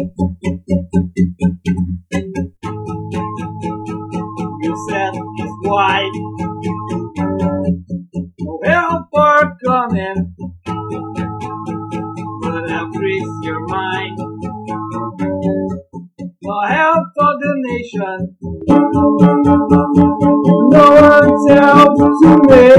You said it's white. No help for coming, but I'll freeze your mind. No help for the nation. No one's help to me.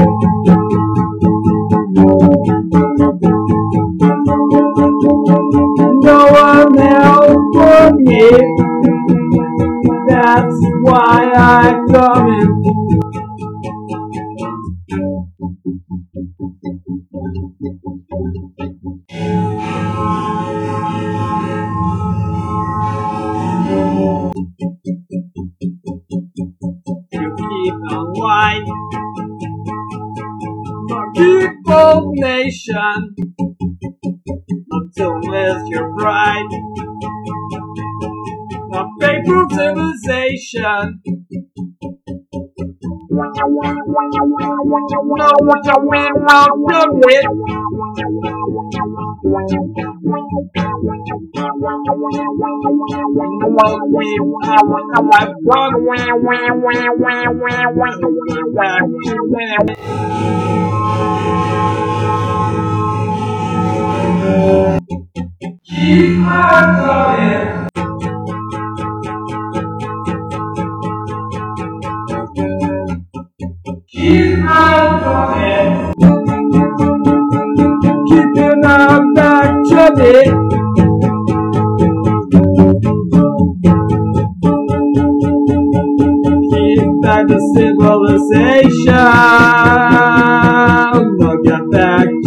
No one help for me. That's why I come in. You keep on white, our people nation, until with your pride, a faithful civilization. Keep on going. Keep on going. Keeping our back to me. Keep back the civilization. Look at that